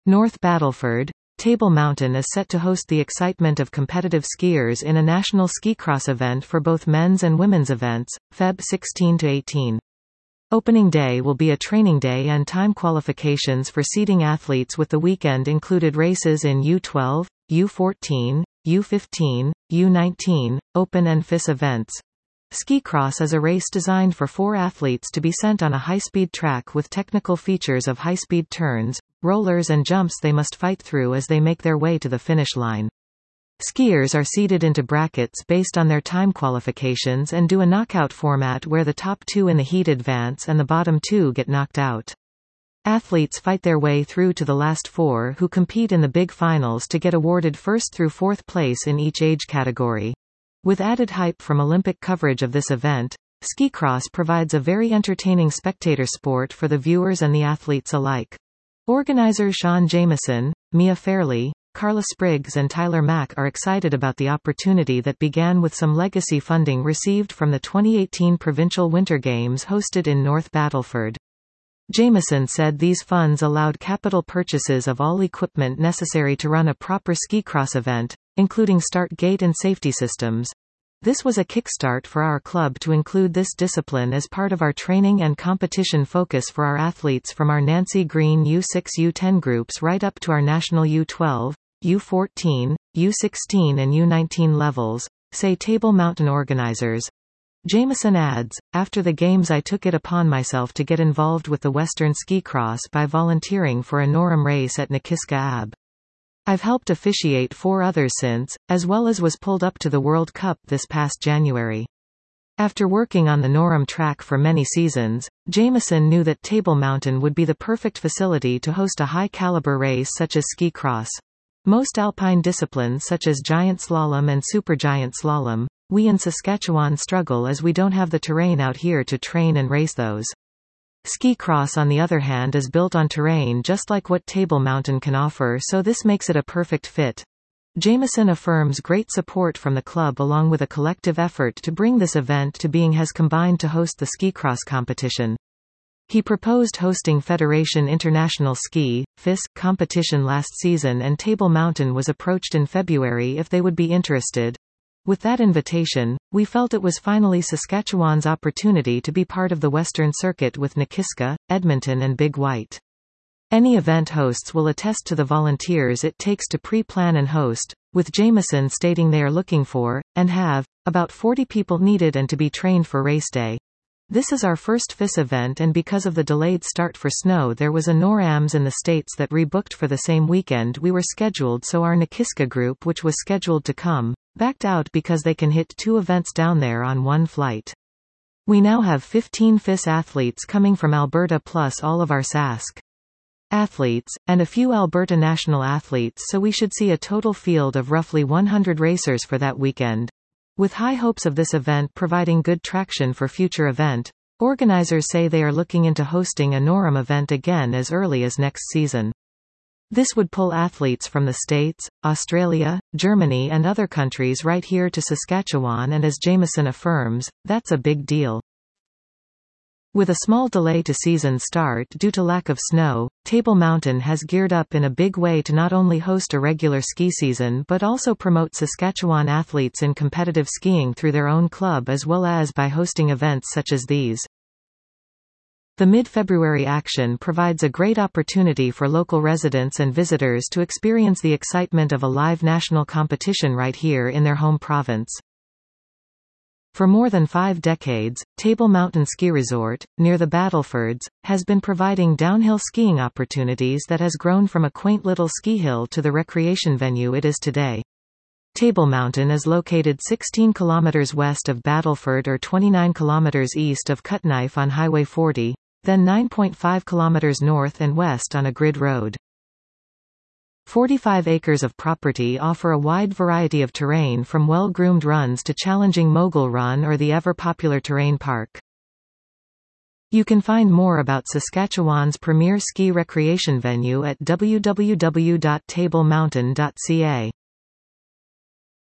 North Battleford, Table Mountain is set to host the excitement of competitive skiers in a national skicross event for both men's and women's events, Feb 16–18. Opening day will be a training day and time qualifications for seeding athletes, with the weekend included races in U12, U14, U15, U19, Open and FIS events. Skicross is a race designed for 4 athletes to be sent on a high-speed track with technical features of high-speed turns, rollers and jumps they must fight through as they make their way to the finish line. Skiers are seeded into brackets based on their time qualifications and do a knockout format where the top 2 in the heat advance and the bottom 2 get knocked out. Athletes fight their way through to the last 4 who compete in the big finals to get awarded 1st through 4th place in each age category. With added hype from Olympic coverage of this event, skicross provides a very entertaining spectator sport for the viewers and the athletes alike. Organizers Sean Jamieson, Mia Fairley, Carla Spriggs and Tyler Mack are excited about the opportunity that began with some legacy funding received from the 2018 Provincial Winter Games hosted in North Battleford. Jamieson said these funds allowed capital purchases of all equipment necessary to run a proper skicross event, including start gate and safety systems. This was a kickstart for our club to include this discipline as part of our training and competition focus for our athletes from our Nancy Green U6 U10 groups right up to our national U12, U14, U16 and U19 levels, say Table Mountain organizers. Jamieson adds, after the games I took it upon myself to get involved with the Western Skicross by volunteering for a NORAM race at Nakiska AB. I've helped officiate 4 others since, as well as was pulled up to the World Cup this past January. After working on the NORAM track for many seasons, Jamieson knew that Table Mountain would be the perfect facility to host a high-caliber race such as skicross. Most alpine disciplines such as giant slalom and supergiant slalom, we in Saskatchewan struggle as we don't have the terrain out here to train and race those. Skicross on the other hand is built on terrain just like what Table Mountain can offer, so this makes it a perfect fit. Jamieson affirms great support from the club along with a collective effort to bring this event to being has combined to host the skicross competition. He proposed hosting Federation International Ski, FIS, competition last season and Table Mountain was approached in February if they would be interested. With that invitation, we felt it was finally Saskatchewan's opportunity to be part of the Western Circuit with Nakiska, Edmonton and Big White. Any event hosts will attest to the volunteers it takes to pre-plan and host, with Jamieson stating they are looking for, and have, about 40 people needed and to be trained for race day. This is our first FIS event and because of the delayed start for snow there was a NORAMs in the States that rebooked for the same weekend we were scheduled, so our Nakiska group which was scheduled to come, backed out because they can hit 2 events down there on one flight. We now have 15 FIS athletes coming from Alberta plus all of our Sask athletes, and a few Alberta national athletes, so we should see a total field of roughly 100 racers for that weekend. With high hopes of this event providing good traction for future event, organizers say they are looking into hosting a NORAM event again as early as next season. This would pull athletes from the States, Australia, Germany and other countries right here to Saskatchewan, and as Jamieson affirms, that's a big deal. With a small delay to season start due to lack of snow, Table Mountain has geared up in a big way to not only host a regular ski season but also promote Saskatchewan athletes in competitive skiing through their own club as well as by hosting events such as these. The mid-February action provides a great opportunity for local residents and visitors to experience the excitement of a live national competition right here in their home province. For more than 5 decades, Table Mountain Ski Resort, near the Battlefords, has been providing downhill skiing opportunities that has grown from a quaint little ski hill to the recreation venue it is today. Table Mountain is located 16 kilometers west of Battleford or 29 kilometers east of Cutknife on Highway 40, then 9.5 kilometers north and west on a grid road. 45 acres of property offer a wide variety of terrain from well-groomed runs to challenging mogul run or the ever-popular terrain park. You can find more about Saskatchewan's premier ski recreation venue at www.tablemountain.ca.